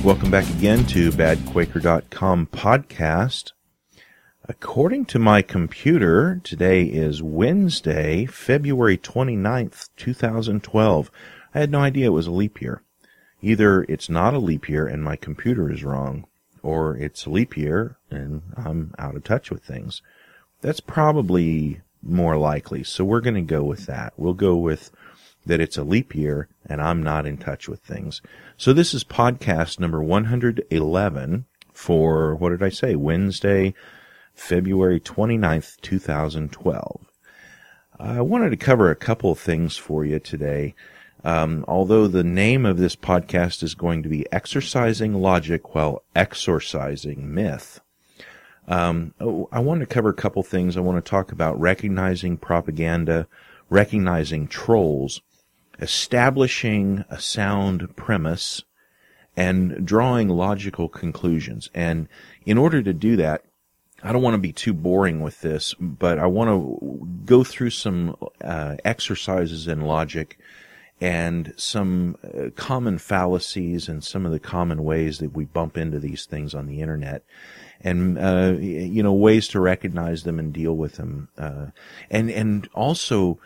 Welcome back again to badquaker.com podcast. According to my computer, today is Wednesday, February 29th, 2012. I had no idea it was a leap year. Either it's not a leap year and my computer is wrong, or it's a leap year and I'm out of touch with things. That's probably more likely, so we're going to go with that. We'll go with that it's a leap year and I'm not in touch with things. So this is podcast number 111 for, what did I say, Wednesday, February 29th, 2012. I wanted to cover a couple of things for you today. Although the name of this podcast is going to be Exercising Logic While Exorcising Myth. I want to cover a couple things. I want to talk about recognizing propaganda, recognizing trolls, establishing a sound premise, and drawing logical conclusions. And in order to do that, I don't want to be too boring with this, but I want to go through some exercises in logic and some common fallacies and some of the common ways that we bump into these things on the internet, and ways to recognize them and deal with them, and also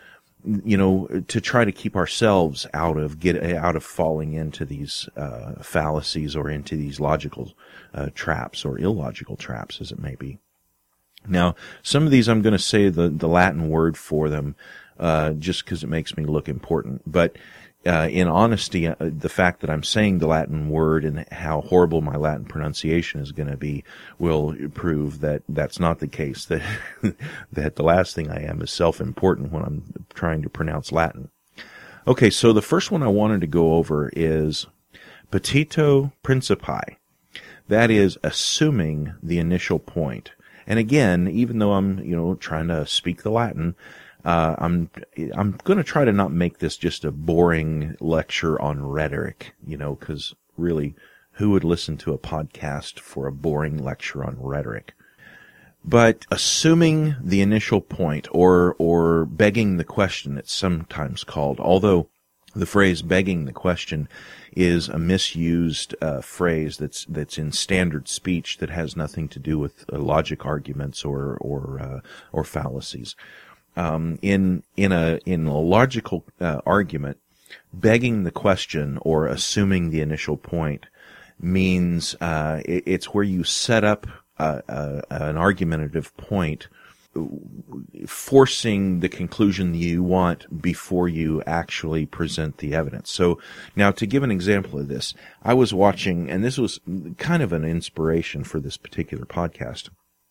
to try to keep ourselves out of falling into these fallacies or into these logical traps or illogical traps, as it may be. Now, some of these I'm going to say the Latin word for them, just because it makes me look important. But in honesty, the fact that I'm saying the Latin word and how horrible my Latin pronunciation is going to be will prove that that's not the case. That that the last thing I am is self-important when I'm trying to pronounce Latin. Okay, so the first one I wanted to go over is petito principii. That is assuming the initial point. And again, even though I'm, trying to speak the Latin, I'm going to try to not make this just a boring lecture on rhetoric, because really, who would listen to a podcast for a boring lecture on rhetoric? But assuming the initial point, or begging the question, it's sometimes called, although the phrase begging the question is a misused phrase that's in standard speech that has nothing to do with logic arguments or fallacies. In a logical argument, begging the question or assuming the initial point means it's where you set up an argumentative point, forcing the conclusion you want before you actually present the evidence. So now, to give an example of this, I was watching, and this was kind of an inspiration for this particular podcast.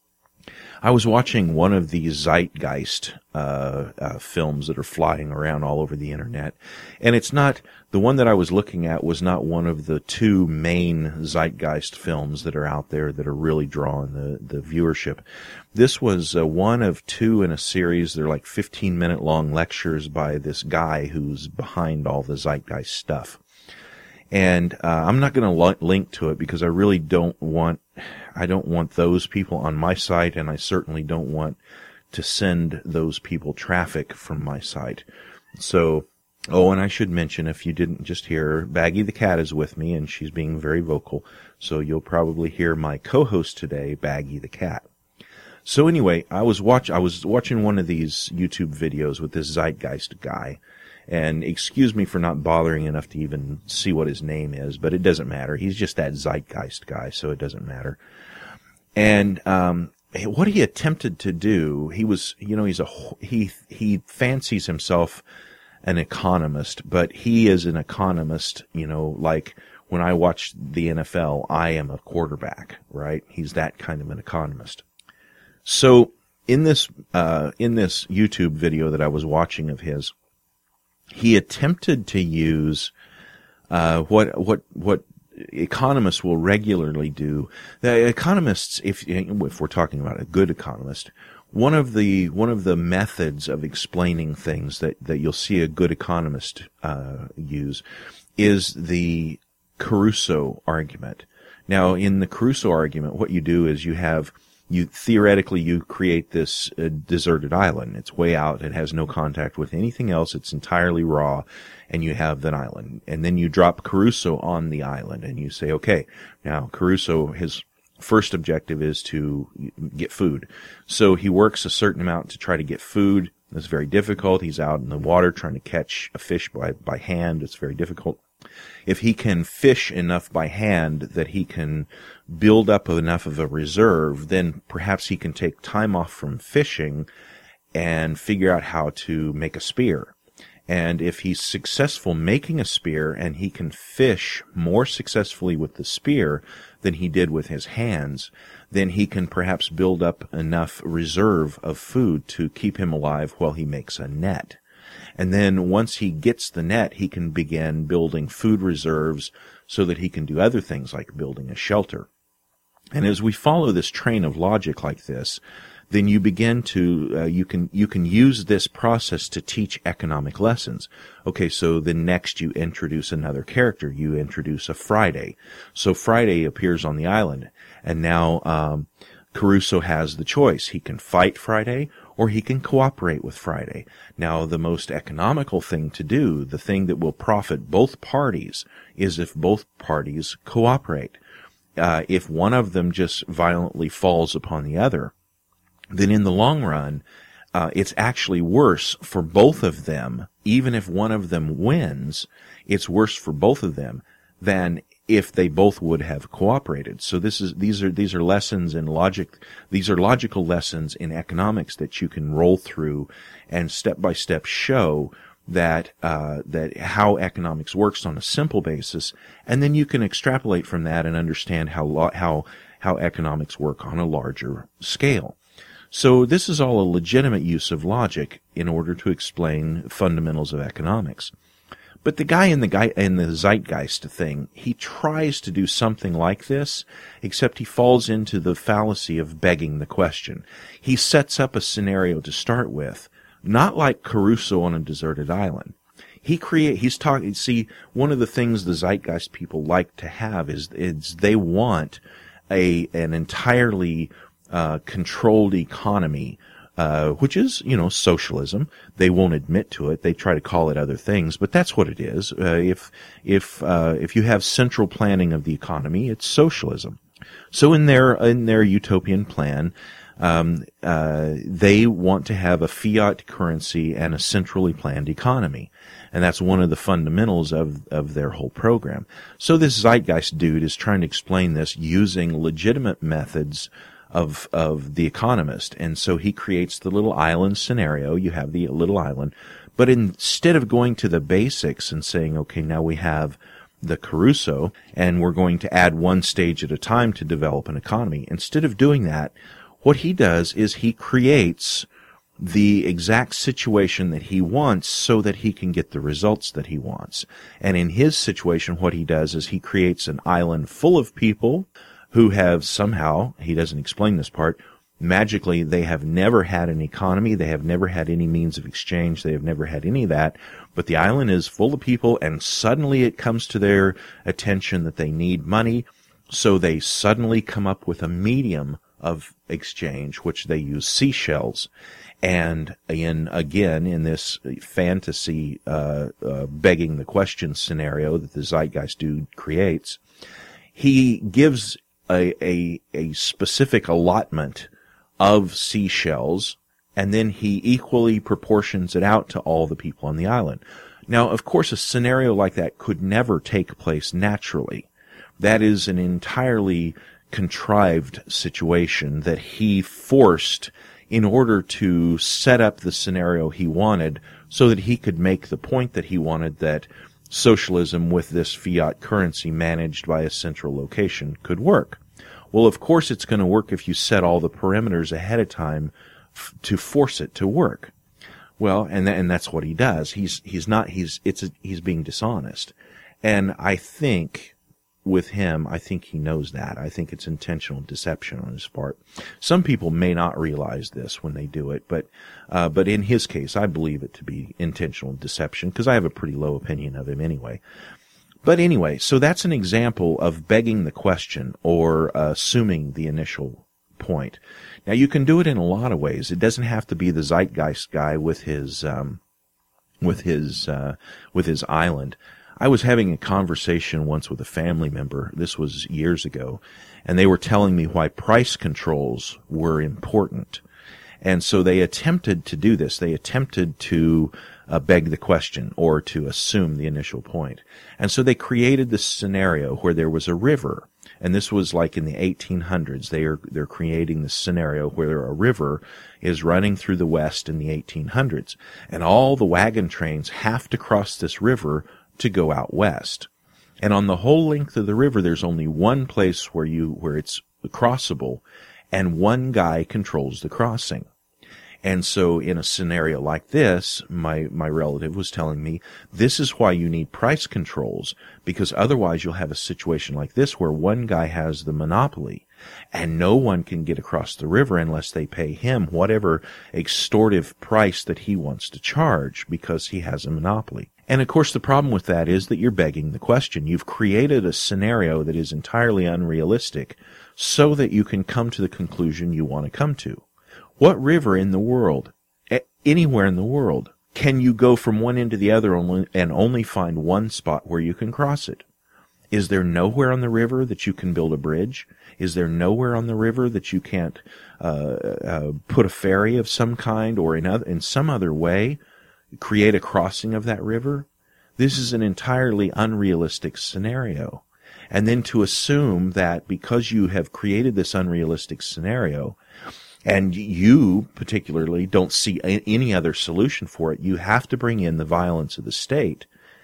I was watching one of these Zeitgeist films that are flying around all over the internet, and it's not, the one that I was looking at was not one of the two main Zeitgeist films that are out there that are really drawing the viewership. This was one of two in a series. They're like 15-minute long lectures by this guy who's behind all the Zeitgeist stuff. And I'm not going to link to it because I really don't want those people on my site, and I certainly don't want to send those people traffic from my site. So, and I should mention, if you didn't just hear, Baggy the cat is with me, and she's being very vocal, so you'll probably hear my co-host today, Baggy the cat. So anyway, I was watching one of these YouTube videos with this Zeitgeist guy. And excuse me for not bothering enough to even see what his name is, but it doesn't matter. He's just that Zeitgeist guy, so it doesn't matter. And what he attempted to do, he was, he fancies himself an economist, but he is an economist, like when I watch the NFL, I am a quarterback, right? He's that kind of an economist. So in this YouTube video that I was watching of his, he attempted to use what economists will regularly do. The economists, if we're talking about a good economist, one of the methods of explaining things that you'll see a good economist use is the Caruso argument. Now, in the Caruso argument, what you do is you have theoretically you create this deserted island. It's way out. It has no contact with anything else. It's entirely raw, and you have that island. And then you drop Caruso on the island, and you say, okay, now Caruso, his first objective is to get food. So he works a certain amount to try to get food. It's very difficult. He's out in the water trying to catch a fish by hand. It's very difficult. If he can fish enough by hand that he can build up enough of a reserve, then perhaps he can take time off from fishing and figure out how to make a spear. And if he's successful making a spear and he can fish more successfully with the spear than he did with his hands, then he can perhaps build up enough reserve of food to keep him alive while he makes a net. And then once he gets the net, he can begin building food reserves so that he can do other things like building a shelter. And as we follow this train of logic like this, then you begin to, you can use this process to teach economic lessons. Okay, so then next you introduce another character. You introduce a Friday. So Friday appears on the island, and now, Caruso has the choice. He can fight Friday, or he can cooperate with Friday. Now, the most economical thing to do, the thing that will profit both parties, is if both parties cooperate. If one of them just violently falls upon the other, then in the long run, it's actually worse for both of them. Even if one of them wins, it's worse for both of them than if they both would have cooperated. So these are lessons in logic. These are logical lessons in economics that you can roll through and step by step show that how economics works on a simple basis, and then you can extrapolate from that and understand how economics work on a larger scale. So this is all a legitimate use of logic in order to explain fundamentals of economics. But the guy in the Zeitgeist thing, he tries to do something like this, except he falls into the fallacy of begging the question. He sets up a scenario to start with, not like Caruso on a deserted island. See, one of the things the Zeitgeist people like to have is they want an entirely controlled economy, which is, socialism. They won't admit to it. They try to call it other things, but that's what it is. If you have central planning of the economy, it's socialism. So in their utopian plan, they want to have a fiat currency and a centrally planned economy. And that's one of the fundamentals of their whole program. So this Zeitgeist dude is trying to explain this using legitimate methods of The Economist. And so he creates the little island scenario. You have the little island. But instead of going to the basics and saying, okay, now we have the Caruso, and we're going to add one stage at a time to develop an economy, instead of doing that, what he does is he creates the exact situation that he wants so that he can get the results that he wants. And in his situation, what he does is he creates an island full of people who have somehow, he doesn't explain this part, magically they have never had an economy, they have never had any means of exchange, they have never had any of that, but the island is full of people, and suddenly it comes to their attention that they need money, so they suddenly come up with a medium of exchange, which they use seashells. And in this fantasy, begging the question scenario that the Zeitgeist dude creates, he gives a specific allotment of seashells, and then he equally proportions it out to all the people on the island. Now, of course, a scenario like that could never take place naturally. That is an entirely contrived situation that he forced in order to set up the scenario he wanted so that he could make the point that he wanted, that socialism with this fiat currency managed by a central location could work. Well, of course it's going to work if you set all the parameters ahead of time to force it to work. Well, and that's what he does. He's being dishonest. And I think with him, I think he knows that. I think it's intentional deception on his part. Some people may not realize this when they do it, but in his case, I believe it to be intentional deception because I have a pretty low opinion of him anyway. But anyway, so that's an example of begging the question or assuming the initial point. Now, you can do it in a lot of ways. It doesn't have to be the zeitgeist guy with his island. I was having a conversation once with a family member. This was years ago, and they were telling me why price controls were important. And so they attempted to do this. They attempted to beg the question or to assume the initial point. And so they created this scenario where there was a river. And this was like in the 1800s. They're creating this scenario where a river is running through the West in the 1800s. And all the wagon trains have to cross this river to go out west. And on the whole length of the river, there's only one place where it's crossable, and one guy controls the crossing. And so in a scenario like this, my relative was telling me, this is why you need price controls, because otherwise you'll have a situation like this where one guy has the monopoly, and no one can get across the river unless they pay him whatever extortive price that he wants to charge because he has a monopoly. And of course the problem with that is that you're begging the question. You've created a scenario that is entirely unrealistic so that you can come to the conclusion you want to come to. What river in the world, anywhere in the world, can you go from one end to the other and only find one spot where you can cross it? Is there nowhere on the river that you can build a bridge? Is there nowhere on the river that you can't put a ferry of some kind or in some other way create a crossing of that river? This is an entirely unrealistic scenario. And then to assume that because you have created this unrealistic scenario, and you particularly don't see any other solution for it, you have to bring in the violence of the state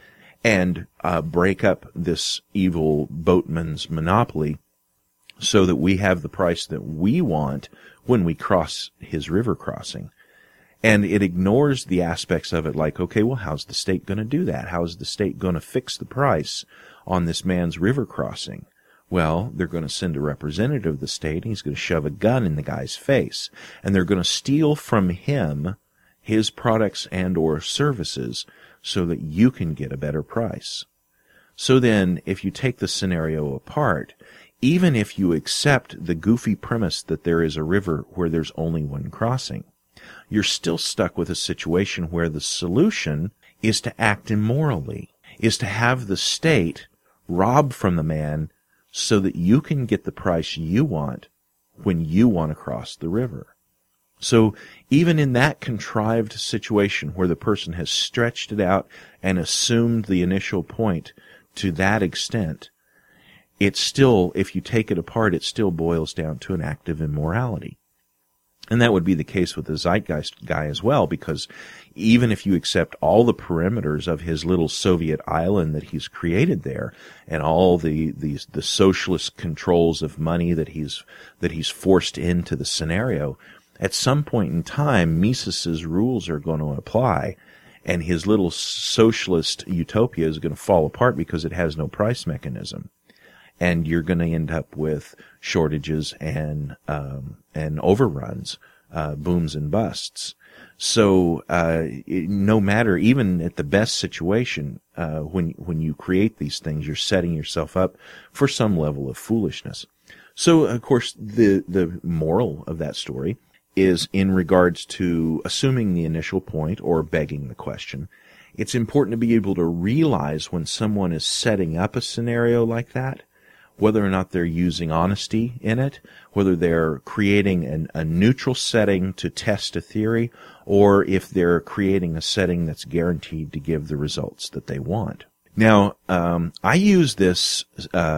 and break up this evil boatman's monopoly so that we have the price that we want when we cross his river crossing. And it ignores the aspects of it like, okay, well, how's the state going to do that? How is the state going to fix the price on this man's river crossing? Well, they're going to send a representative of the state, and he's going to shove a gun in the guy's face. And they're going to steal from him his products and or services so that you can get a better price. So then, if you take the scenario apart, even if you accept the goofy premise that there is a river where there's only one crossing, you're still stuck with a situation where the solution is to act immorally, is to have the state rob from the man so that you can get the price you want when you want to cross the river. So even in that contrived situation where the person has stretched it out and assumed the initial point to that extent, it's still, if you take it apart, it still boils down to an act of immorality. And that would be the case with the Zeitgeist guy as well, because even if you accept all the perimeters of his little Soviet island that he's created there, and all the socialist controls of money that he's forced into the scenario, at some point in time, Mises's rules are going to apply, and his little socialist utopia is going to fall apart because it has no price mechanism. And you're going to end up with shortages and overruns, booms and busts. So no matter, even at the best situation, when you create these things, you're setting yourself up for some level of foolishness. So of course the moral of that story is in regards to assuming the initial point or begging the question. It's important to be able to realize when someone is setting up a scenario like that, whether or not they're using honesty in it, whether they're creating a neutral setting to test a theory, or if they're creating a setting that's guaranteed to give the results that they want. Now, I use this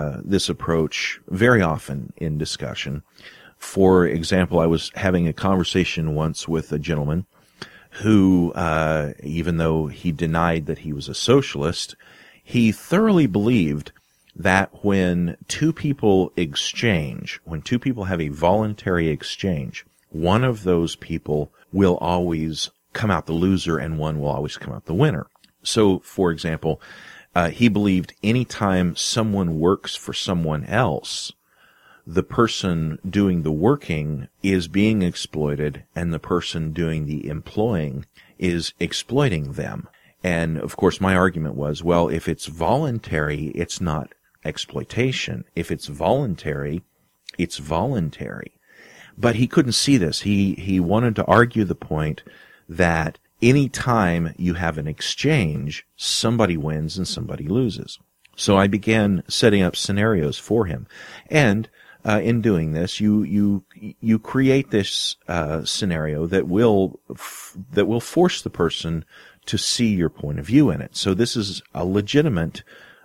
approach very often in discussion. For example, I was having a conversation once with a gentleman who, even though he denied that he was a socialist, he thoroughly believed that when two people exchange, when two people have a voluntary exchange, one of those people will always come out the loser and one will always come out the winner. So, for example, he believed anytime someone works for someone else, the person doing the working is being exploited and the person doing the employing is exploiting them. And, of course, my argument was, well, if it's voluntary, it's not exploitation. If it's voluntary, it's voluntary. But he couldn't see this. He wanted to argue the point that any time you have an exchange, somebody wins and somebody loses. So I began setting up scenarios for him. And in doing this, you create this scenario that will force the person to see your point of view in it. So this is a legitimate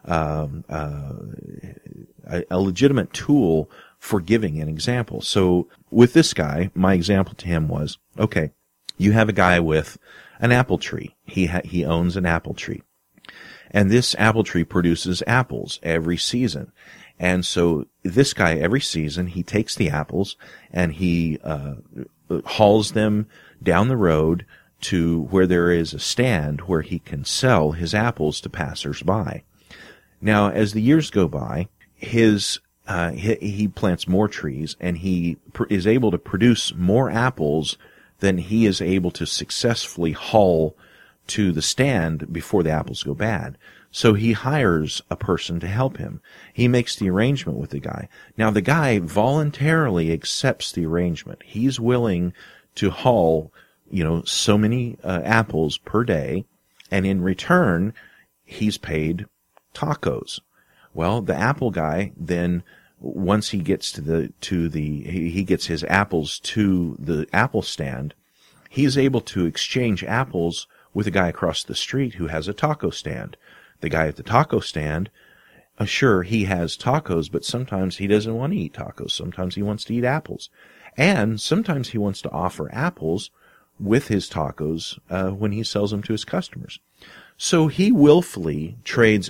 tool for giving an example. So with this guy, my example to him was, okay, you have a guy with an apple tree. He owns an apple tree. And this apple tree produces apples every season. And so this guy, every season, he takes the apples and he hauls them down the road to where there is a stand where he can sell his apples to passers-by. Now, as the years go by, he plants more trees and he is able to produce more apples than he is able to successfully haul to the stand before the apples go bad. So he hires a person to help him. He makes the arrangement with the guy. Now the guy voluntarily accepts the arrangement. He's willing to haul, so many apples per day, and in return, he's paid tacos. Well, the apple guy then, once he gets he gets his apples to the apple stand, he's able to exchange apples with a guy across the street who has a taco stand. The guy at the taco stand, sure, he has tacos, but sometimes he doesn't want to eat tacos. Sometimes he wants to eat apples. And sometimes he wants to offer apples with his tacos when he sells them to his customers. So he willfully trades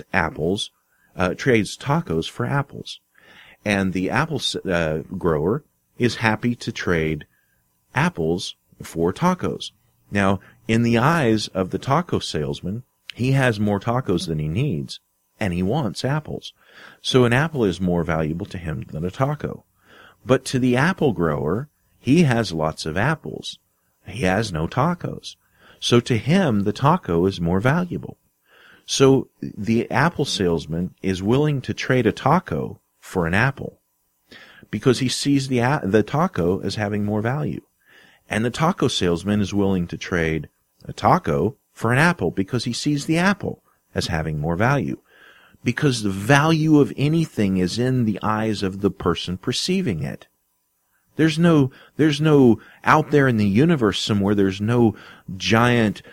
tacos for apples. And the apple grower is happy to trade apples for tacos. Now, in the eyes of the taco salesman, he has more tacos than he needs, and he wants apples. So an apple is more valuable to him than a taco. But to the apple grower, he has lots of apples. He has no tacos. So to him, the taco is more valuable. So the apple salesman is willing to trade a taco for an apple because he sees the taco as having more value. And the taco salesman is willing to trade a taco for an apple because he sees the apple as having more value. Because the value of anything is in the eyes of the person perceiving it. There's no out there in the universe somewhere, there's no giant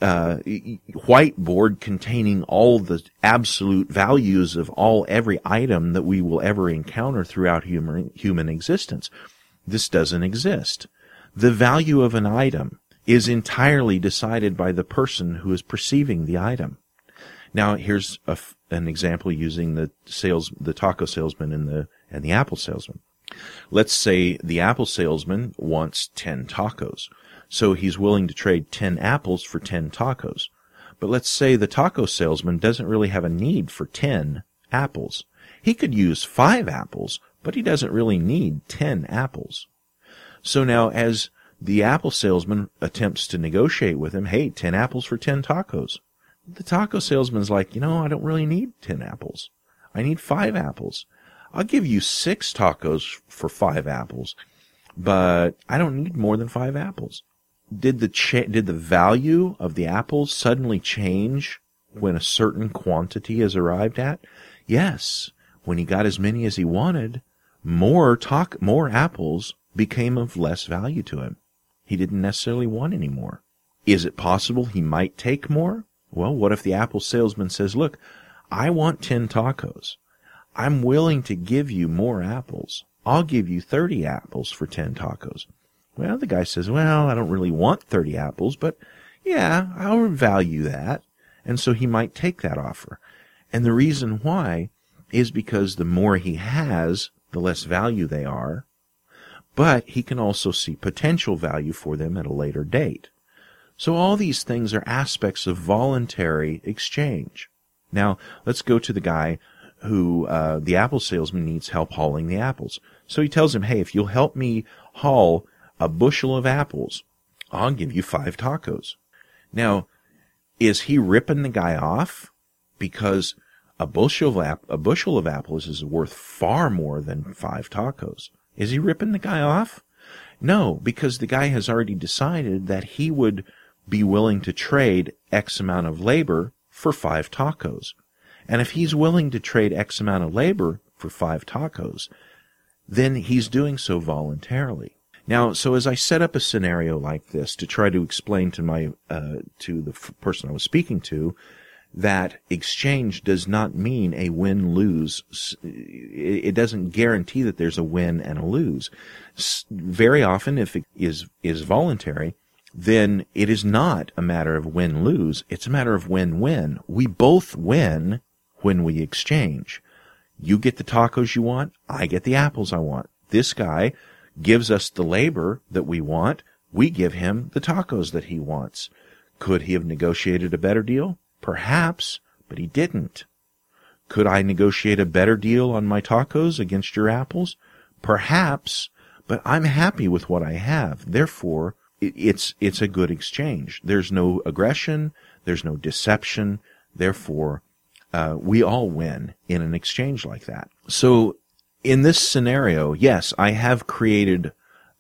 whiteboard containing all the absolute values of every item that we will ever encounter throughout human existence. This doesn't exist. The value of an item is entirely decided by the person who is perceiving the item. Now, here's an example using the taco salesman and the apple salesman. Let's say the apple salesman wants 10 tacos, so he's willing to trade 10 apples for 10 tacos. But let's say the taco salesman doesn't really have a need for 10 apples. He could use 5 apples, but he doesn't really need 10 apples. So now, as the apple salesman attempts to negotiate with him, hey, 10 apples for 10 tacos. The taco salesman's like, I don't really need 10 apples. I need 5 apples. I'll give you 6 tacos for 5 apples, but I don't need more than 5 apples. Did the value of the apples suddenly change when a certain quantity is arrived at? Yes. When he got as many as he wanted, more apples became of less value to him. He didn't necessarily want any more. Is it possible he might take more? Well, what if the apple salesman says, look, I want 10 tacos. I'm willing to give you more apples. I'll give you 30 apples for 10 tacos. Well, the guy says, well, I don't really want 30 apples, but yeah, I'll value that. And so he might take that offer. And the reason why is because the more he has, the less value they are. But he can also see potential value for them at a later date. So all these things are aspects of voluntary exchange. Now, let's go to the guy who, the apple salesman needs help hauling the apples. So he tells him, hey, if you'll help me haul a bushel of apples, I'll give you 5 tacos. Now, is he ripping the guy off? Because a bushel of apples is worth far more than 5 tacos. Is he ripping the guy off? No, because the guy has already decided that he would be willing to trade X amount of labor for 5 tacos. And if he's willing to trade X amount of labor for 5 tacos, then he's doing so voluntarily. Now, so as I set up a scenario like this to try to explain to the person I was speaking to, that exchange does not mean a win-lose. It doesn't guarantee that there's a win and a lose. Very often, if it is voluntary, then it is not a matter of win-lose. It's a matter of win-win. We both win when we exchange. You get the tacos you want, I get the apples I want. This guy gives us the labor that we want, we give him the tacos that he wants. Could he have negotiated a better deal? Perhaps, but he didn't. Could I negotiate a better deal on my tacos against your apples? Perhaps, but I'm happy with what I have. Therefore, it's a good exchange. There's no aggression, there's no deception. Therefore, we all win in an exchange like that. So, in this scenario, yes, I have created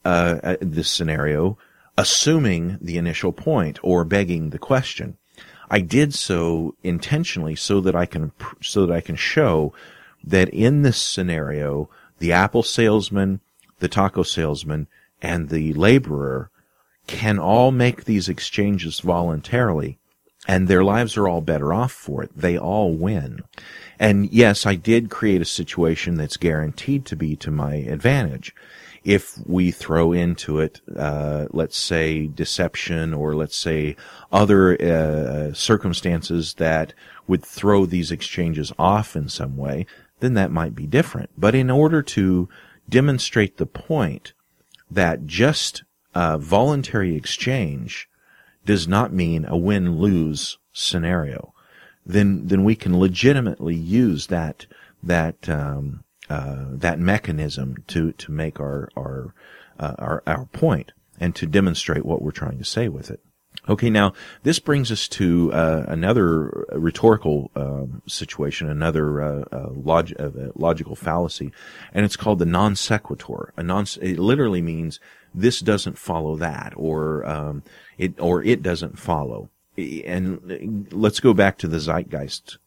this scenario assuming the initial point or begging the question. I did so intentionally so that I can show that in this scenario, the apple salesman, the taco salesman, and the laborer can all make these exchanges voluntarily, and their lives are all better off for it. They all win. And yes, I did create a situation that's guaranteed to be to my advantage. If we throw into it, let's say deception, or let's say other circumstances that would throw these exchanges off in some way, then that might be different. But in order to demonstrate the point that just voluntary exchange does not mean a win-lose scenario, then we can legitimately use that mechanism to make our point and to demonstrate what we're trying to say with it. Okay, now this brings us to another rhetorical situation, another logical fallacy, and it's called the non sequitur. It literally means this doesn't follow that, or it doesn't follow. And let's go back to the Zeitgeist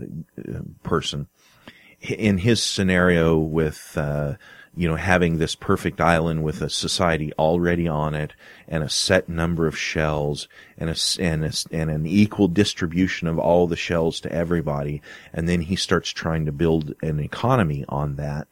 person. In his scenario with, having this perfect island with a society already on it and a set number of shells and an equal distribution of all the shells to everybody, and then he starts trying to build an economy on that.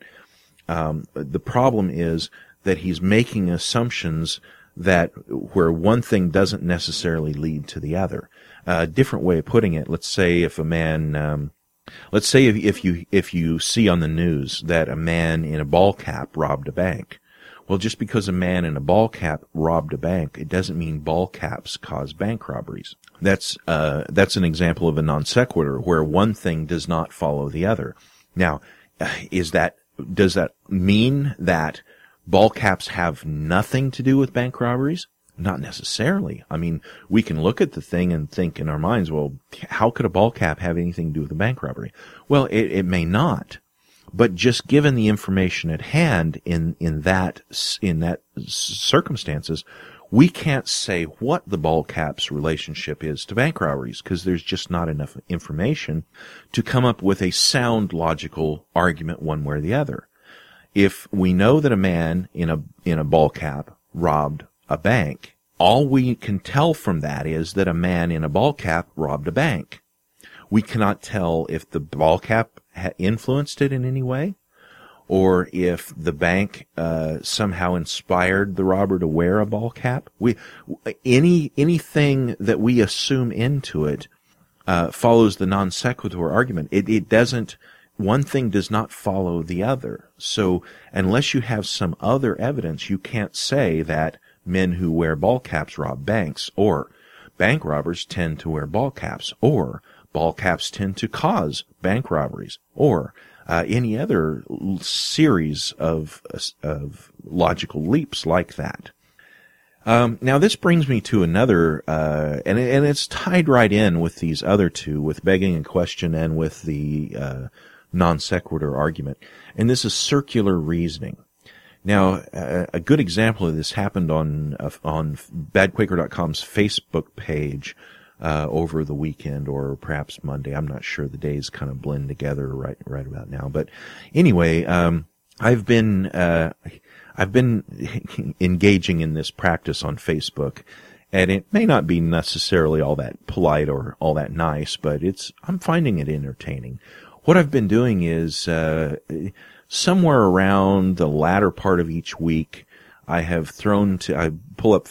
The problem is that he's making assumptions that where one thing doesn't necessarily lead to the other. A different way of putting it, let's say if a man, let's say if you see on the news that a man in a ball cap robbed a bank. Well, just because a man in a ball cap robbed a bank, it doesn't mean ball caps cause bank robberies. That's an example of a non sequitur where one thing does not follow the other. Now, does that mean that ball caps have nothing to do with bank robberies? Not necessarily. I mean, we can look at the thing and think in our minds, well, how could a ball cap have anything to do with a bank robbery? Well, it may not. But just given the information at hand in that circumstances, we can't say what the ball cap's relationship is to bank robberies because there's just not enough information to come up with a sound logical argument one way or the other. If we know that a man in a ball cap robbed a bank, all we can tell from that is that a man in a ball cap robbed a bank. We cannot tell if the ball cap influenced it in any way, or if the bank somehow inspired the robber to wear a ball cap. Anything that we assume into it follows the non sequitur argument. It doesn't. One thing does not follow the other. So unless you have some other evidence, you can't say that men who wear ball caps rob banks, or bank robbers tend to wear ball caps, or ball caps tend to cause bank robberies, or any other series of logical leaps like that. Now this brings me to another, and it's tied right in with these other two, with begging a question and with the non sequitur argument, and this is circular reasoning. Now, a good example of this happened on badquaker.com's Facebook page over the weekend, or perhaps Monday. I'm not sure. The days kind of blend together right about now. But anyway, I've been engaging in this practice on Facebook, and it may not be necessarily all that polite or all that nice, but I'm finding it entertaining. What I've been doing is somewhere around the latter part of each week, I pull up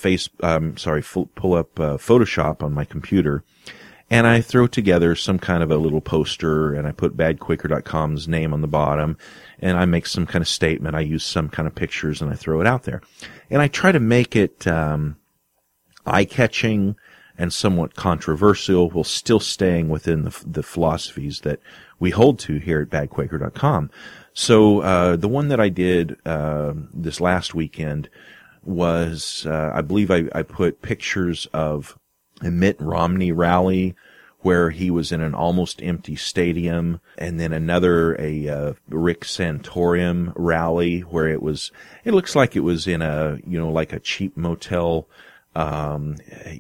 Photoshop on my computer, and I throw together some kind of a little poster, and I put badquaker.com's name on the bottom, and I make some kind of statement. I use some kind of pictures, and I throw it out there. And I try to make it eye-catching and somewhat controversial, while still staying within the philosophies that we hold to here at badquaker.com. So the one that I did this last weekend was, I believe I put pictures of a Mitt Romney rally where he was in an almost empty stadium, and then a Rick Santorum rally where it looks like it was in like a cheap motel, a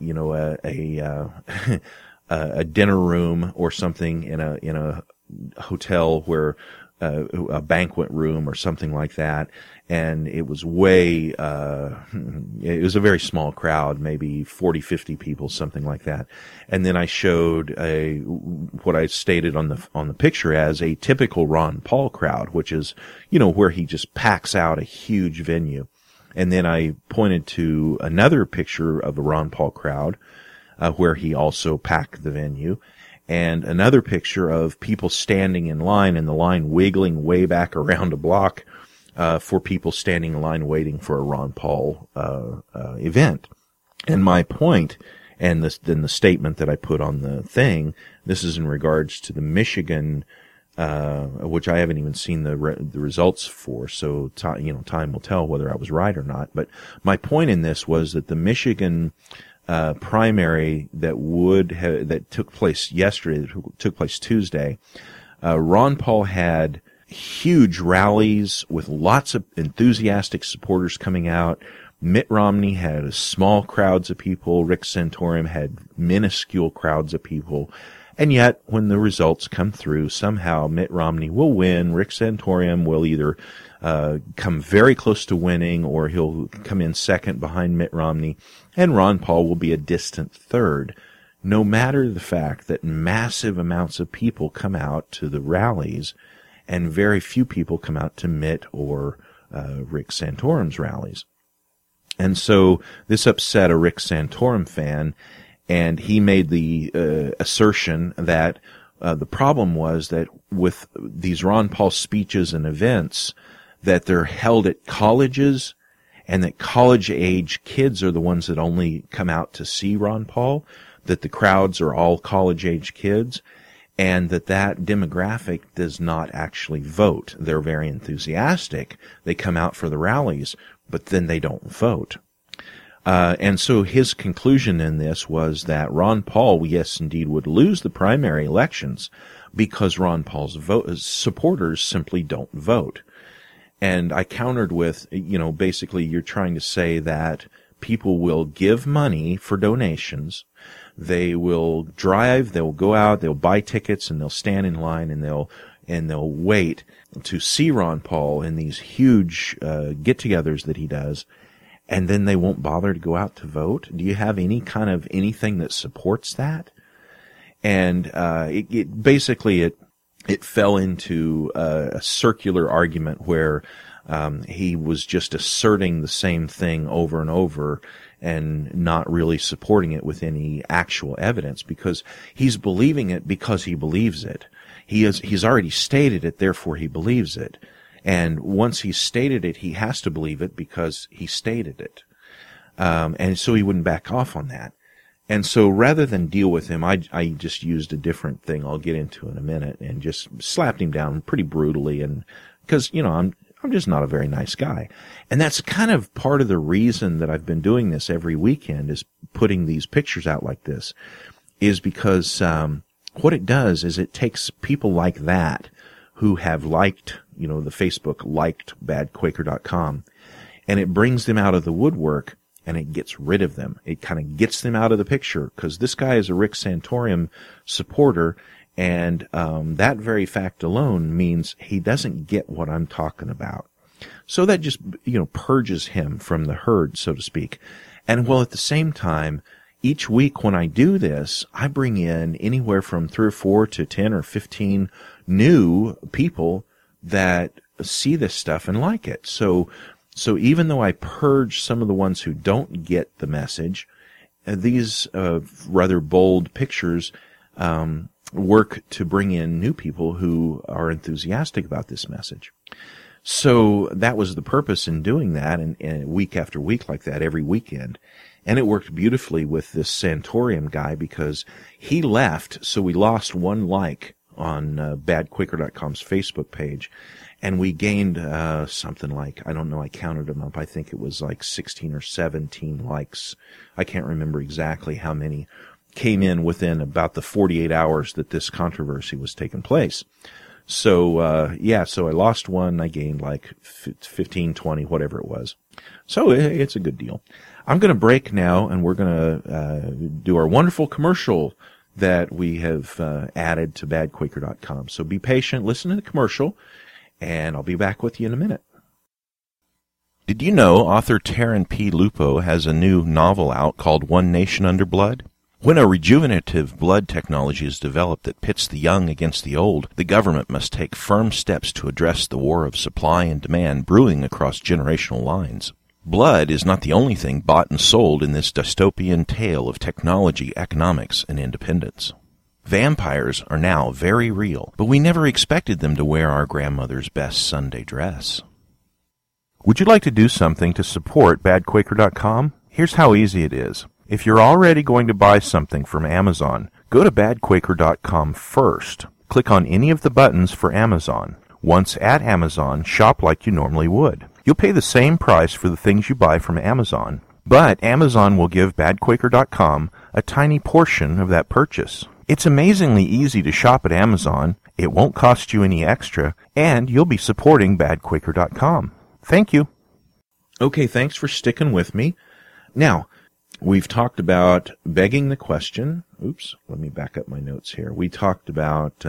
dinner room or something in a hotel where a banquet room or something like that. And it was it was a very small crowd, maybe 40, 50 people, something like that. And then I showed what I stated on the picture as a typical Ron Paul crowd, which is, where he just packs out a huge venue. And then I pointed to another picture of a Ron Paul crowd, where he also packed the venue, and another picture of people standing in line, and the line wiggling way back around a block, for people standing in line waiting for a Ron Paul event. And my point, and then the statement that I put on the thing, this is in regards to the Michigan, which I haven't even seen the results for, so time will tell whether I was right or not. But my point in this was that the Michigan primary that took place yesterday, that took place Tuesday, Ron Paul had huge rallies with lots of enthusiastic supporters coming out. Mitt Romney had small crowds of people. Rick Santorum had minuscule crowds of people. And yet, when the results come through, somehow Mitt Romney will win. Rick Santorum will either come very close to winning, or he'll come in second behind Mitt Romney, and Ron Paul will be a distant third. No matter the fact that massive amounts of people come out to the rallies, and very few people come out to Mitt or Rick Santorum's rallies. And so this upset a Rick Santorum fan, and he made the assertion that the problem was that with these Ron Paul speeches and events, that they're held at colleges, and that college-age kids are the ones that only come out to see Ron Paul, that the crowds are all college-age kids, and that demographic does not actually vote. They're very enthusiastic. They come out for the rallies, but then they don't vote. And so his conclusion in this was that Ron Paul, yes, indeed, would lose the primary elections because Ron Paul's supporters simply don't vote. And I countered with, basically you're trying to say that people will give money for donations. They will drive, they'll go out, they'll buy tickets, and they'll stand in line, and they'll wait to see Ron Paul in these huge get-togethers that he does, and then they won't bother to go out to vote. Do you have any kind of anything that supports that? And it basically fell into a circular argument where he was just asserting the same thing over and over and not really supporting it with any actual evidence, because he's believing it because he believes it. He's already stated it, therefore he believes it. And once he's stated it, he has to believe it because he stated it. And so he wouldn't back off on that. And so rather than deal with him, I just used a different thing I'll get into in a minute, and just slapped him down pretty brutally, and because, I'm just not a very nice guy. And that's kind of part of the reason that I've been doing this every weekend, is putting these pictures out like this, is because what it does is it takes people like that who have liked the Facebook liked badquaker.com, and it brings them out of the woodwork, and it gets rid of them. It kind of gets them out of the picture, because this guy is a Rick Santorum supporter, and that very fact alone means he doesn't get what I'm talking about. So that just, purges him from the herd, so to speak. And at the same time, each week when I do this, I bring in anywhere from 3 or 4 to 10 or 15 new people that see this stuff and like it. So even though I purge some of the ones who don't get the message, these rather bold pictures work to bring in new people who are enthusiastic about this message. So that was the purpose in doing that, and week after week like that, every weekend. And it worked beautifully with this Santorum guy, because he left, so we lost 1 like on badquaker.com's Facebook page, and we gained something like, I don't know, I counted them up, I think it was like 16 or 17 likes. I can't remember exactly how many came in within about the 48 hours that this controversy was taking place. So, so I lost 1, I gained like 15, 20, whatever it was. So it's a good deal. I'm going to break now, and we're going to do our wonderful commercial that we have added to badquaker.com. So be patient, listen to the commercial, and I'll be back with you in a minute. Did you know author Taryn P. Lupo has a new novel out called One Nation Under Blood? When a rejuvenative blood technology is developed that pits the young against the old, the government must take firm steps to address the war of supply and demand brewing across generational lines. Blood is not the only thing bought and sold in this dystopian tale of technology, economics, and independence. Vampires are now very real, but we never expected them to wear our grandmother's best Sunday dress. Would you like to do something to support badquaker.com? Here's how easy it is. If you're already going to buy something from Amazon, go to badquaker.com first. Click on any of the buttons for Amazon. Once at Amazon, shop like you normally would. You'll pay the same price for the things you buy from Amazon, but Amazon will give badquaker.com a tiny portion of that purchase. It's amazingly easy to shop at Amazon, it won't cost you any extra, and you'll be supporting badquaker.com. Thank you. Okay, thanks for sticking with me. Now, we've talked about begging the question. Oops, let me back up my notes here. We talked about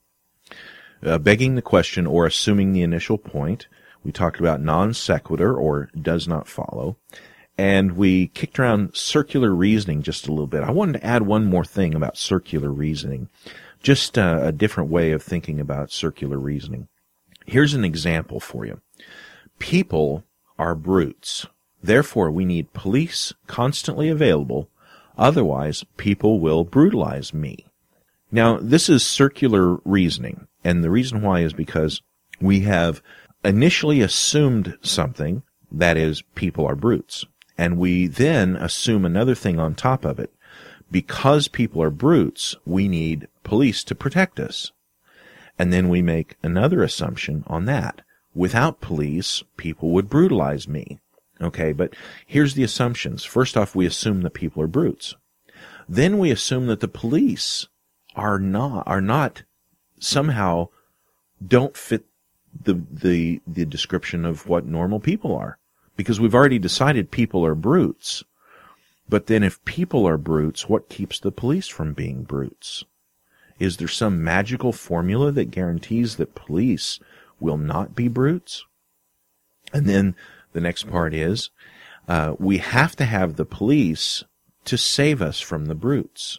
begging the question or assuming the initial point. We talked about non sequitur or does not follow. And we kicked around circular reasoning just a little bit. I wanted to add one more thing about circular reasoning. Just a different way of thinking about circular reasoning. Here's an example for you. People are brutes. Therefore, we need police constantly available. Otherwise, people will brutalize me. Now, this is circular reasoning. And the reason why is because we have initially assumed something, that is, people are brutes. And we then assume another thing on top of it. Because people are brutes, we need police to protect us. And then we make another assumption on that. Without police, people would brutalize me. Okay, but here's the assumptions. First off, we assume that people are brutes. Then we assume that the police are not somehow don't fit the description of what normal people are. Because we've already decided people are brutes. But then if people are brutes, what keeps the police from being brutes? Is there some magical formula that guarantees that police will not be brutes? And then the next part is, we have to have the police to save us from the brutes.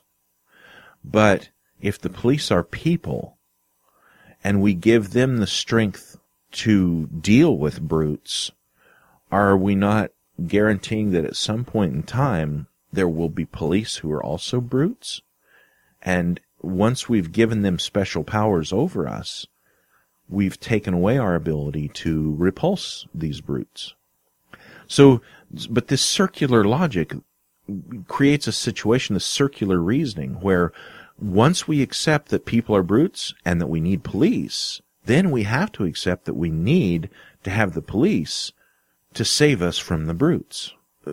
But if the police are people, and we give them the strength to deal with brutes, are we not guaranteeing that at some point in time there will be police who are also brutes? And once we've given them special powers over us, we've taken away our ability to repulse these brutes. So, but this circular logic creates a situation, this circular reasoning, where once we accept that people are brutes and that we need police, then we have to accept that we need to have the police to save us from the brutes.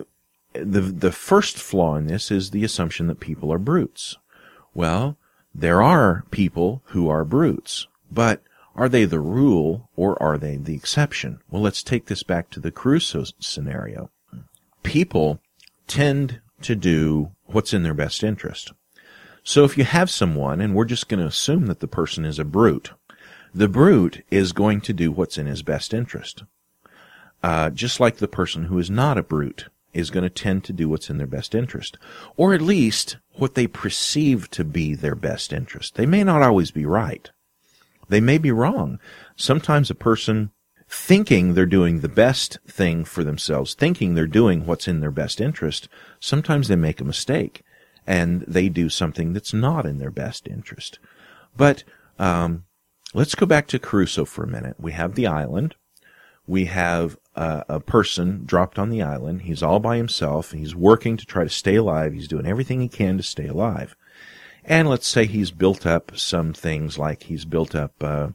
The first flaw in this is the assumption that people are brutes. Well, there are people who are brutes, but Are they the rule or are they the exception? Well, let's take this back to the Crusoe scenario. People tend to do what's in their best interest. So if you have someone, and we're just going to assume that the person is a brute, the brute is going to do what's in his best interest. Just like the person who is not a brute is going to tend to do what's in their best interest, or at least what they perceive to be their best interest. They may not always be right. They may be wrong. Sometimes a person thinking they're doing the best thing for themselves, thinking they're doing what's in their best interest, sometimes they make a mistake and they do something that's not in their best interest. But let's go back to Crusoe for a minute. We have the island. We have a person dropped on the island. He's all by himself. He's working to try to stay alive. He's doing everything he can to stay alive. And let's say he's built up some things, like he's built up the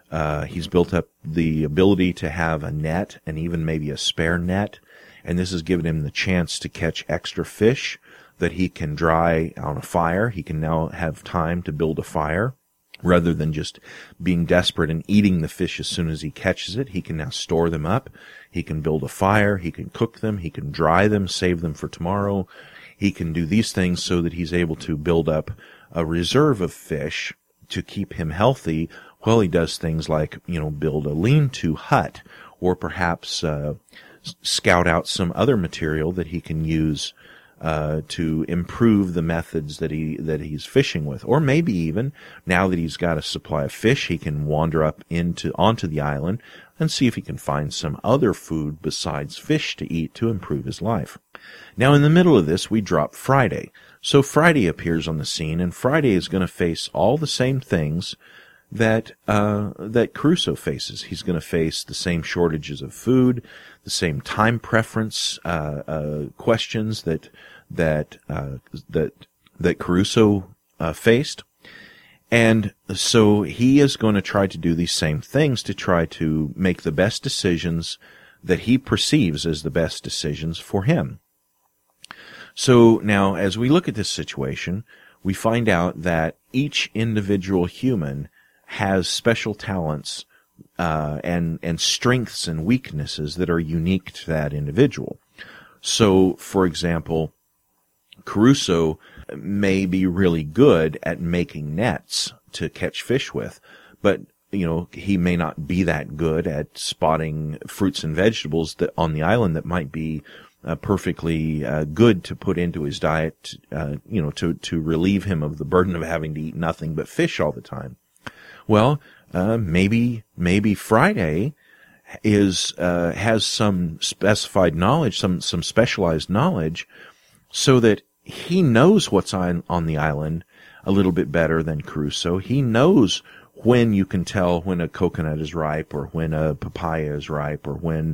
ability to have a net and even maybe a spare net. And this has given him the chance to catch extra fish that he can dry on a fire. He can now have time to build a fire. Rather than just being desperate and eating the fish as soon as he catches it, he can now store them up. He can build a fire. He can cook them. He can dry them, save them for tomorrow. He can do these things so that he's able to build up a reserve of fish to keep him healthy while he does things like, build a lean-to hut, or perhaps scout out some other material that he can use to improve the methods that he's fishing with. Or maybe even, now that he's got a supply of fish, he can wander up onto the island and see if he can find some other food besides fish to eat to improve his life. Now, in the middle of this, we drop Friday. So Friday appears on the scene, and Friday is going to face all the same things that Crusoe faces. He's going to face the same shortages of food, the same time preference questions that Crusoe faced, and so he is going to try to do these same things to try to make the best decisions that he perceives as the best decisions for him. So now, as we look at this situation, we find out that each individual human has special talents and strengths and weaknesses that are unique to that individual. So, for example, Crusoe may be really good at making nets to catch fish with, but he may not be that good at spotting fruits and vegetables that on the island that might be perfectly good to put into his diet, to relieve him of the burden of having to eat nothing but fish all the time. Well, maybe Friday has some specified knowledge, some specialized knowledge, so that he knows what's on the island a little bit better than Crusoe. He knows when you can tell when a coconut is ripe, or when a papaya is ripe, or when,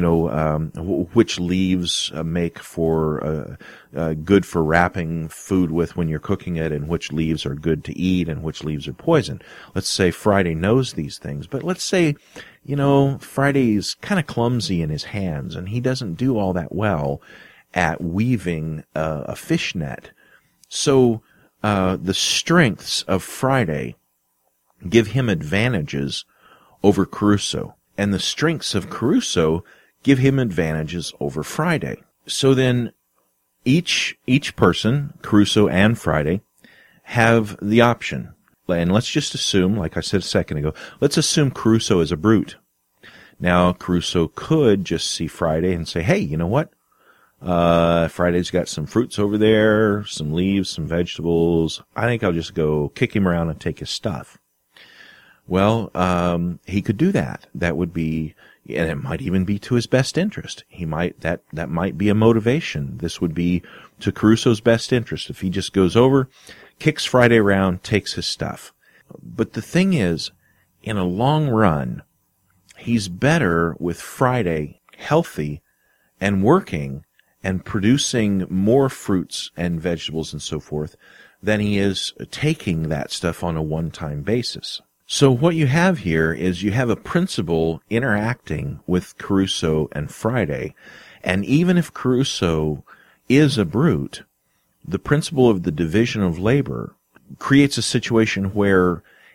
which leaves make for good for wrapping food with when you're cooking it, and which leaves are good to eat, and which leaves are poison. Let's say Friday knows these things, but let's say, Friday's kind of clumsy in his hands, and he doesn't do all that well at weaving a fish net. So the strengths of Friday give him advantages over Crusoe, and the strengths of Crusoe give him advantages over Friday. So then each person, Crusoe and Friday, have the option. And let's just assume, like I said a second ago, let's assume Crusoe is a brute. Now, Crusoe could just see Friday and say, hey, you know what? Friday's got some fruits over there, some leaves, some vegetables. I think I'll just go kick him around and take his stuff. Well, he could do that. That would be, and it might even be to his best interest. That might be a motivation. This would be to Crusoe's best interest. If he just goes over, kicks Friday around, takes his stuff. But the thing is, in a long run, he's better with Friday healthy and working and producing more fruits and vegetables and so forth than he is taking that stuff on a one-time basis. So what you have here is you have a principal interacting with Crusoe and Friday, and even if Crusoe is a brute, the principle of the division of labor creates a situation where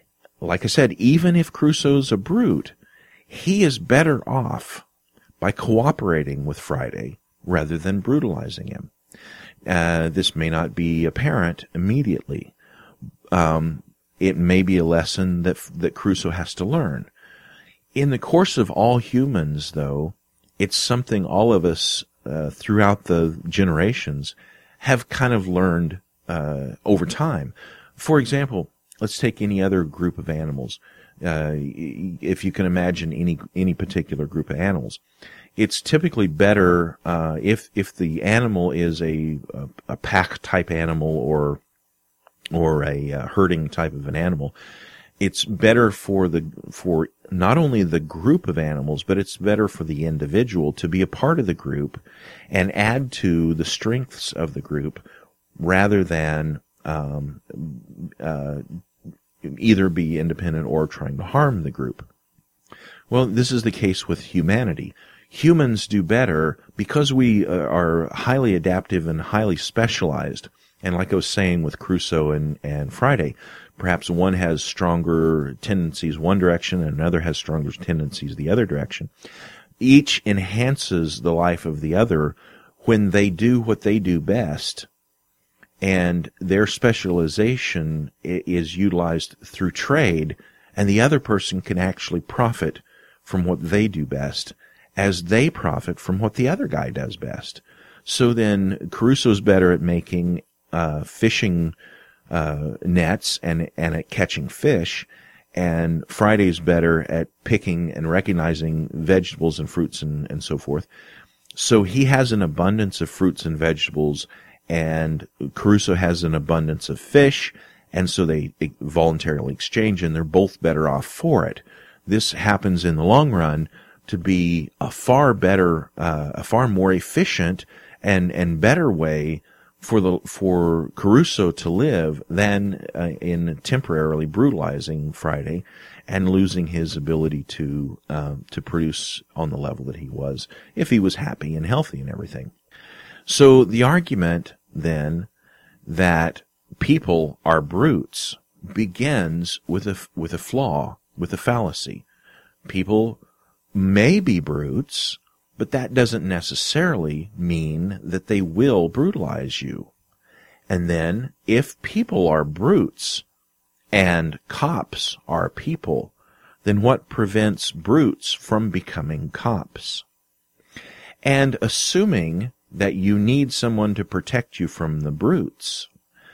like I said, even if Crusoe's a brute, he is better off by cooperating with Friday rather than brutalizing him. This may not be apparent immediately. It may be a lesson that Crusoe has to learn. In the course of all humans, though, it's something all of us throughout the generations have kind of learned over time. For example, let's take any other group of animals. If you can imagine any particular group of animals, it's typically better if the animal is a pack type animal or a herding type of an animal. It's better for not only the group of animals, but it's better for the individual to be a part of the group and add to the strengths of the group rather than either be independent or trying to harm the group. Well, this is the case with humanity. Humans do better because we are highly adaptive and highly specialized. And like I was saying with Crusoe and Friday, perhaps one has stronger tendencies one direction and another has stronger tendencies the other direction. Each enhances the life of the other when they do what they do best, and their specialization is utilized through trade, and the other person can actually profit from what they do best as they profit from what the other guy does best. So then Crusoe's better at making fishing nets and at catching fish, and Friday's better at picking and recognizing vegetables and fruits and so forth. So he has an abundance of fruits and vegetables, and Crusoe has an abundance of fish, and so they voluntarily exchange, and they're both better off for it. This happens in the long run to be a far more efficient and better way for Crusoe to live than in temporarily brutalizing Friday and losing his ability to produce on the level that he was if he was happy and healthy and everything. So the argument then that people are brutes begins with a flaw, with a fallacy. People may be brutes, but that doesn't necessarily mean that they will brutalize you. And then, if people are brutes and cops are people, then what prevents brutes from becoming cops? And assuming that you need someone to protect you from the brutes,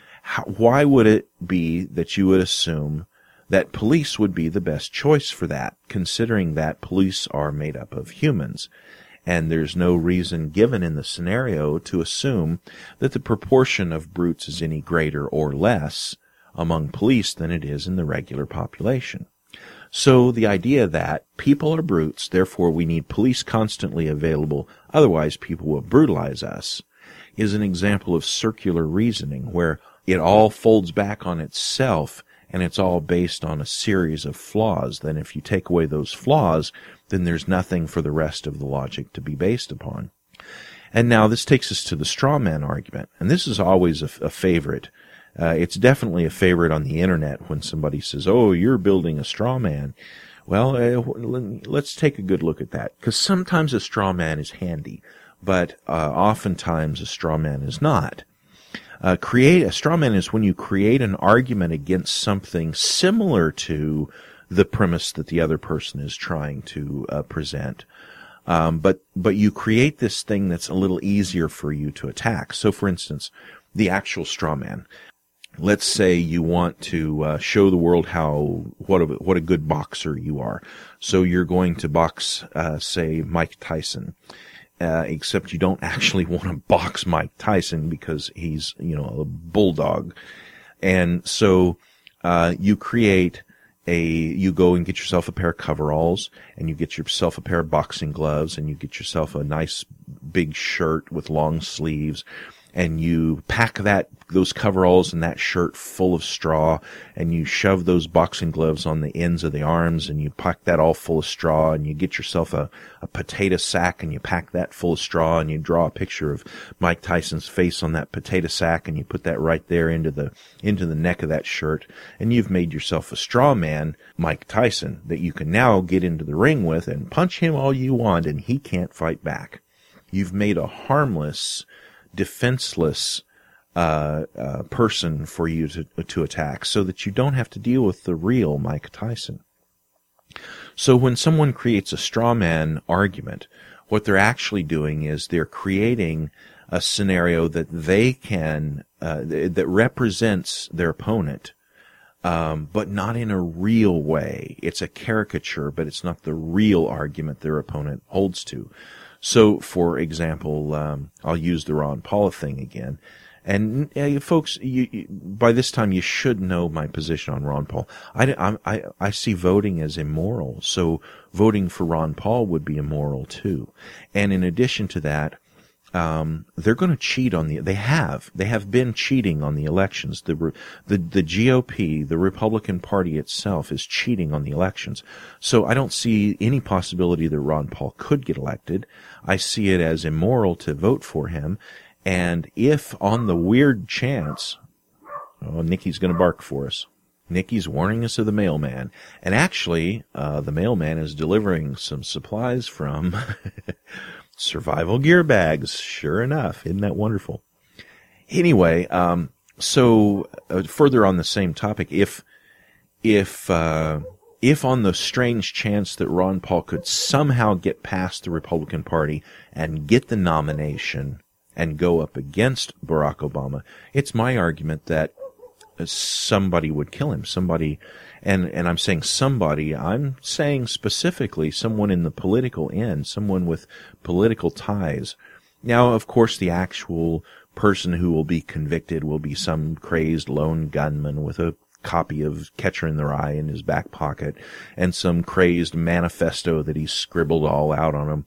why would it be that you would assume that police would be the best choice for that, considering that police are made up of humans? And there's no reason given in the scenario to assume that the proportion of brutes is any greater or less among police than it is in the regular population. So the idea that people are brutes, therefore we need police constantly available, otherwise people will brutalize us, is an example of circular reasoning where it all folds back on itself and it's all based on a series of flaws. Then if you take away those flaws, then there's nothing for the rest of the logic to be based upon. And now this takes us to the straw man argument. And this is always a favorite. It's definitely a favorite on the internet when somebody says, oh, you're building a straw man. Well, let's take a good look at that. Because sometimes a straw man is handy, but oftentimes a straw man is not. A straw man is when you create an argument against something similar to the premise that the other person is trying to present. But you create this thing that's a little easier for you to attack. So, for instance, the actual straw man. Let's say you want to show the world what a good boxer you are. So you're going to box, say, Mike Tyson. Except you don't actually want to box Mike Tyson because he's, a bulldog. And so you go and get yourself a pair of coveralls, and you get yourself a pair of boxing gloves, and you get yourself a nice big shirt with long sleeves, and you pack those coveralls and that shirt full of straw, and you shove those boxing gloves on the ends of the arms, and you pack that all full of straw, and you get yourself a potato sack, and you pack that full of straw, and you draw a picture of Mike Tyson's face on that potato sack, and you put that right there into the neck of that shirt, and you've made yourself a straw man, Mike Tyson, that you can now get into the ring with and punch him all you want, and he can't fight back. You've made a harmless, defenseless person for you to attack, so that you don't have to deal with the real Mike Tyson. So when someone creates a straw man argument, what they're actually doing is they're creating a scenario that they can that represents their opponent, but not in a real way. It's a caricature, but it's not the real argument their opponent holds to. So, for example, I'll use the Ron Paul thing again. And folks, by this time you should know my position on Ron Paul. I see voting as immoral, so voting for Ron Paul would be immoral too. And in addition to that, they're going to cheat on they have been cheating on the elections. The GOP, the Republican Party itself, is cheating on the elections. So I don't see any possibility that Ron Paul could get elected. I see it as immoral to vote for him. And if on the weird chance, Nikki's going to bark for us. Nikki's warning us of the mailman. And actually, the mailman is delivering some supplies from Survival Gear Bags. Sure enough. Isn't that wonderful? Anyway, so further on the same topic, if on the strange chance that Ron Paul could somehow get past the Republican Party and get the nomination and go up against Barack Obama, it's my argument that somebody would kill him. Somebody, and I'm saying somebody, I'm saying specifically someone in the political end, someone with political ties. Now, of course, the actual person who will be convicted will be some crazed lone gunman with a copy of Catcher in the Rye in his back pocket and some crazed manifesto that he scribbled all out on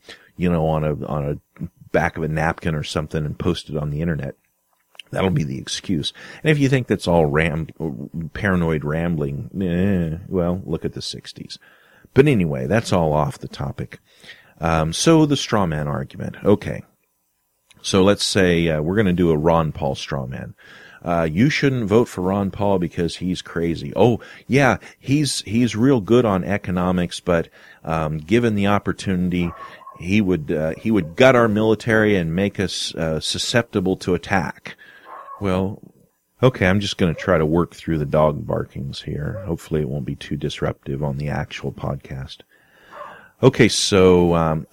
a back of a napkin or something and posted on the internet. That'll be the excuse. And if you think that's all paranoid rambling, well, look at the 60s. But anyway, that's all off the topic. So the straw man argument. Okay. So let's say we're going to do a Ron Paul straw man. You shouldn't vote for Ron Paul because he's crazy. Oh, yeah, he's real good on economics, but given the opportunity, he would gut our military and make us susceptible to attack. Well, okay, I'm just going to try to work through the dog barkings here. Hopefully it won't be too disruptive on the actual podcast. Okay, so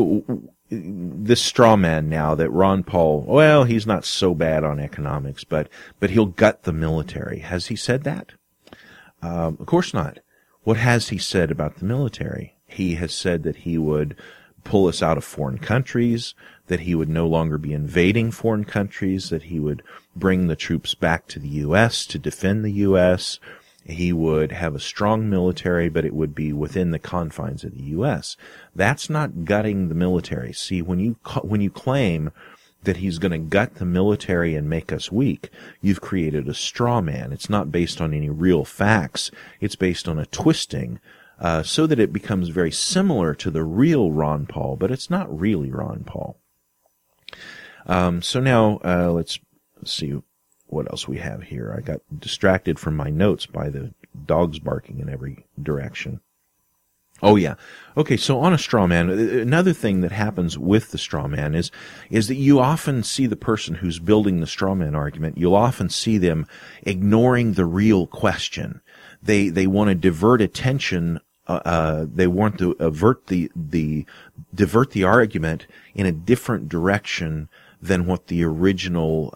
this straw man now that Ron Paul, well, he's not so bad on economics, but he'll gut the military. Has he said that? Of course not. What has he said about the military? He has said that he would pull us out of foreign countries, that he would no longer be invading foreign countries, that he would bring the troops back to the U.S. to defend the U.S. He would have a strong military, but it would be within the confines of the U.S. That's not gutting the military. See, when you claim that he's going to gut the military and make us weak, you've created a straw man. It's not based on any real facts. It's based on a twisting, so that it becomes very similar to the real Ron Paul, but it's not really Ron Paul. So now let's see what else we have here. I got distracted from my notes by the dogs barking in every direction. Oh, yeah. Okay, so on a straw man, another thing that happens with the straw man is that you often see the person who's building the straw man argument, you'll often see them ignoring the real question. They want to divert attention. They want to divert the argument in a different direction than what the original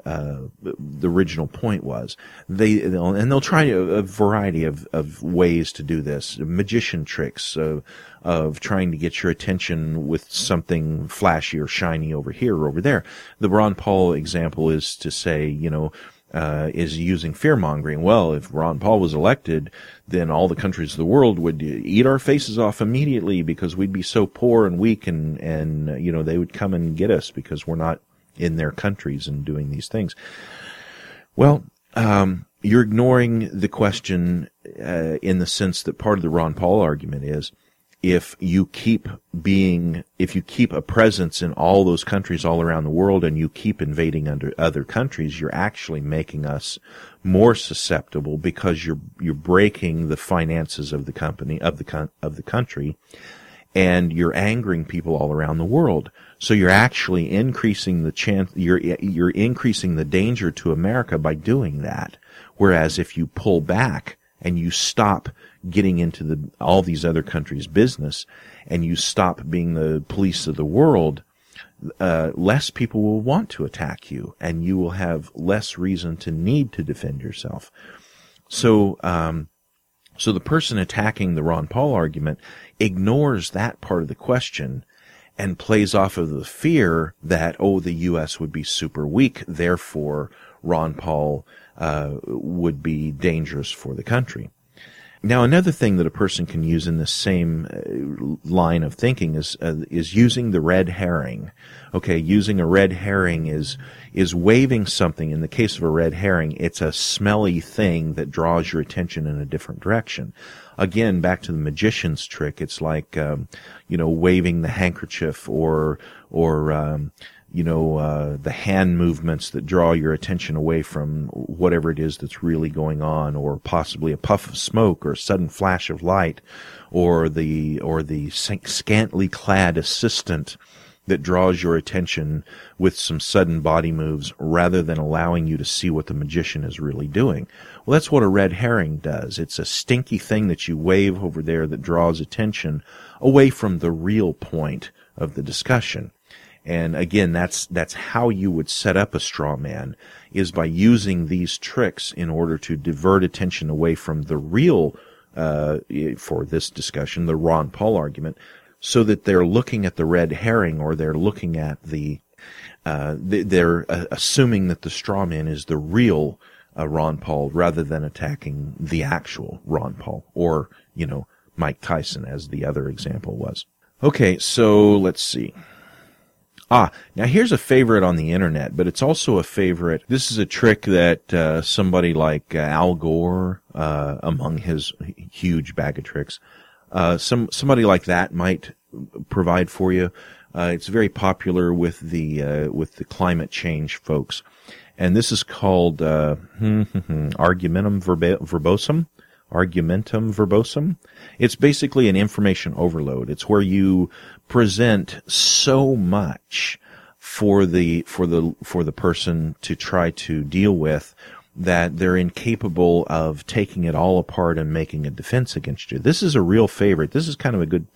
point was. They'll try a variety of ways to do this. Magician tricks of trying to get your attention with something flashy or shiny over here or over there. The Ron Paul example is to say, is using fear-mongering. Well, if Ron Paul was elected, then all the countries of the world would eat our faces off immediately because we'd be so poor and weak and they would come and get us because we're not in their countries and doing these things. Well, you're ignoring the question in the sense that part of the Ron Paul argument is, if you keep a presence in all those countries all around the world and you keep invading under other countries, you're actually making us more susceptible because you're breaking the finances of the company, of the country, and you're angering people all around the world. So you're actually increasing the chance, you're increasing the danger to America by doing that. Whereas if you pull back and you stop getting into all these other countries' business, and you stop being the police of the world, less people will want to attack you, and you will have less reason to need to defend yourself. So the person attacking the Ron Paul argument ignores that part of the question and plays off of the fear that, the U.S. would be super weak, therefore Ron Paul would be dangerous for the country. Now, another thing that a person can use in this same line of thinking is using the red herring. Okay, using a red herring is waving something. In the case of a red herring, it's a smelly thing that draws your attention in a different direction. Again, back to the magician's trick, it's like waving the handkerchief or the hand movements that draw your attention away from whatever it is that's really going on, or possibly a puff of smoke or a sudden flash of light, or the scantily clad assistant that draws your attention with some sudden body moves rather than allowing you to see what the magician is really doing. Well, that's what a red herring does. It's a stinky thing that you wave over there that draws attention away from the real point of the discussion. And again, that's how you would set up a straw man, is by using these tricks in order to divert attention away from the real, for this discussion, the Ron Paul argument, so that they're looking at the red herring, or they're looking at they're assuming that the straw man is the real Ron Paul rather than attacking the actual Ron Paul, or, Mike Tyson, as the other example was. Okay, so let's see. Now here's a favorite on the internet, but it's also a favorite. This is a trick that somebody like Al Gore, among his huge bag of tricks, somebody like that might provide for you. It's very popular with the climate change folks, and this is called argumentum verbosum. Argumentum verbosum. It's basically an information overload. It's where you present so much for the person to try to deal with that they're incapable of taking it all apart and making a defense against you. This is a real favorite. This is kind of a good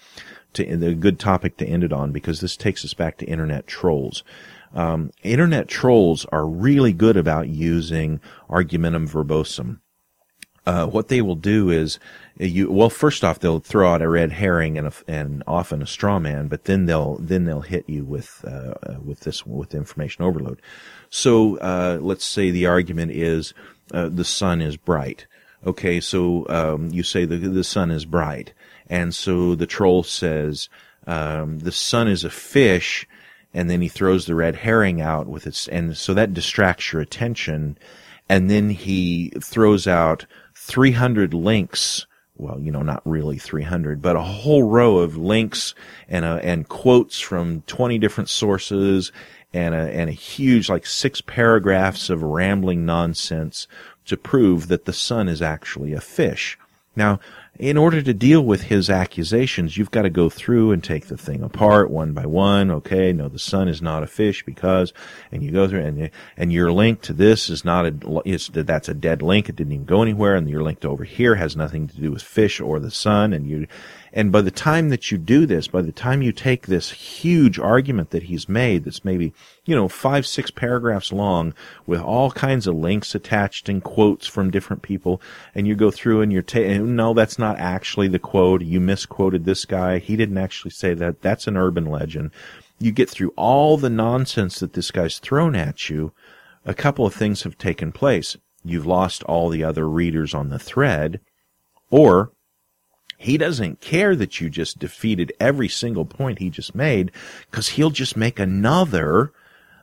topic to end it on, because this takes us back to internet trolls. Internet trolls are really good about using argumentum verbosum. What they will do is, first off, they'll throw out a red herring and often a straw man, but then they'll hit you with information overload. So, let's say the argument is, the sun is bright. Okay, so, you say the sun is bright. And so the troll says, the sun is a fish, and then he throws the red herring out with its, and so that distracts your attention. And then he throws out 300 links, well, not really 300, but a whole row of links and quotes from 20 different sources and a huge, 6 paragraphs of rambling nonsense to prove that the sun is actually a fish. Now, in order to deal with his accusations, you've got to go through and take the thing apart one by one. Okay, no, the sun is not a fish because, and you go through and your link to this is not that's a dead link. It didn't even go anywhere. And your link to over here has nothing to do with fish or the sun. And by the time that you do this, by the time you take this huge argument that he's made, that's maybe, 5-6 paragraphs long with all kinds of links attached and quotes from different people, and you go through and no, that's not actually the quote. You misquoted this guy. He didn't actually say that. That's an urban legend. You get through all the nonsense that this guy's thrown at you. A couple of things have taken place. You've lost all the other readers on the thread, or he doesn't care that you just defeated every single point he just made, because he'll just make another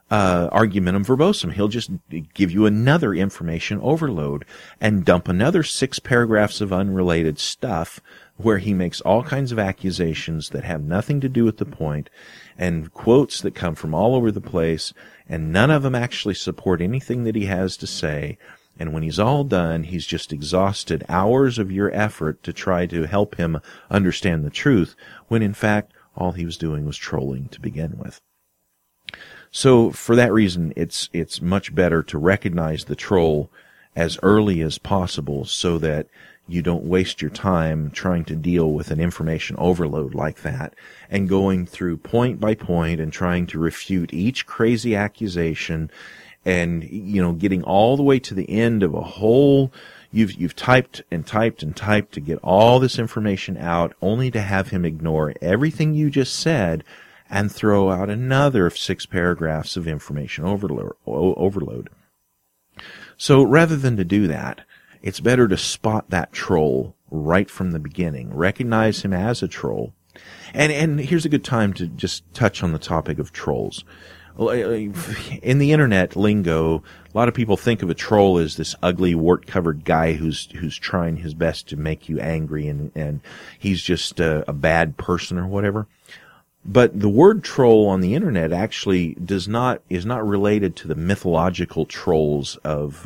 argumentum verbosum. He'll just give you another information overload and dump another 6 paragraphs of unrelated stuff where he makes all kinds of accusations that have nothing to do with the point and quotes that come from all over the place, and none of them actually support anything that he has to say. And when he's all done, he's just exhausted hours of your effort to try to help him understand the truth, when in fact all he was doing was trolling to begin with. So for that reason, it's much better to recognize the troll as early as possible so that you don't waste your time trying to deal with an information overload like that and going through point by point and trying to refute each crazy accusation and, getting all the way to the end of a whole. You've typed and typed and typed to get all this information out, only to have him ignore everything you just said and throw out another 6 paragraphs of information overload. So rather than to do that, it's better to spot that troll right from the beginning, recognize him as a troll. And here's a good time to just touch on the topic of trolls. In the internet lingo, a lot of people think of a troll as this ugly, wart-covered guy who's trying his best to make you angry, and he's just a bad person or whatever. But the word troll on the internet actually is not related to the mythological trolls of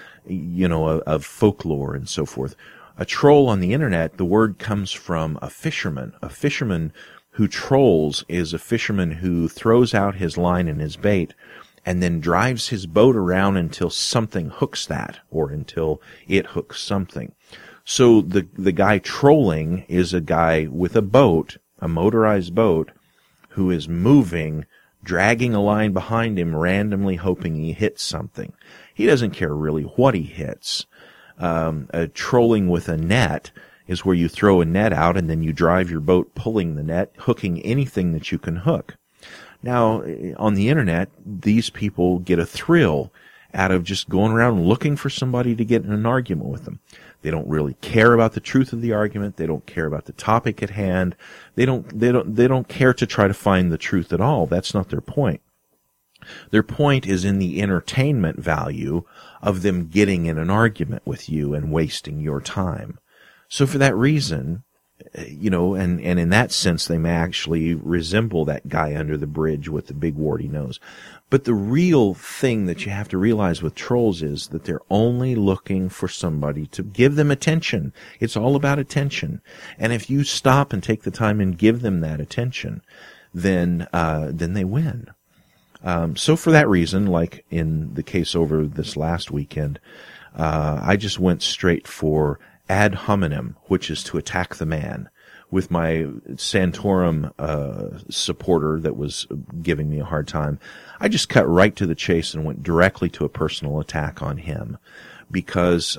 folklore and so forth. A troll on the internet, the word comes from a fisherman. A fisherman who trolls is a fisherman who throws out his line and his bait and then drives his boat around until something hooks that, or until it hooks something. So the guy trolling is a guy with a boat, a motorized boat, who is moving, dragging a line behind him, randomly hoping he hits something. He doesn't care really what he hits. Trolling with a net is where you throw a net out and then you drive your boat pulling the net, hooking anything that you can hook. Now, on the internet, these people get a thrill out of just going around looking for somebody to get in an argument with them. They don't really care about the truth of the argument. They don't care about the topic at hand. They don't care to try to find the truth at all. That's not their point. Their point is in the entertainment value of them getting in an argument with you and wasting your time. So for that reason, and in that sense, they may actually resemble that guy under the bridge with the big warty nose. But the real thing that you have to realize with trolls is that they're only looking for somebody to give them attention. It's all about attention. And if you stop and take the time and give them that attention, then they win. So for that reason, like in the case over this last weekend, I just went straight for ad hominem, which is to attack the man, with my Santorum supporter that was giving me a hard time. I just cut right to the chase and went directly to a personal attack on him because,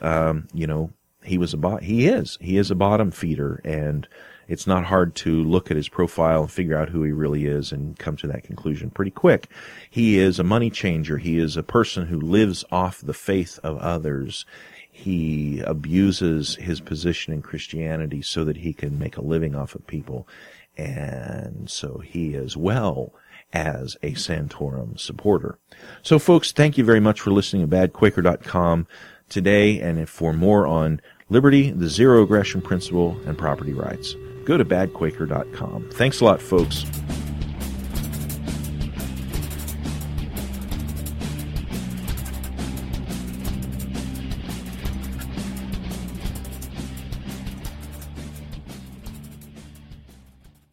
he is a bottom feeder, and it's not hard to look at his profile and figure out who he really is and come to that conclusion pretty quick. He is a money changer. He is a person who lives off the faith of others. He abuses his position in Christianity so that he can make a living off of people. And so he as well as a Santorum supporter. So folks, thank you very much for listening to badquaker.com today. And for more on liberty, the zero aggression principle, and property rights, go to badquaker.com. Thanks a lot, folks.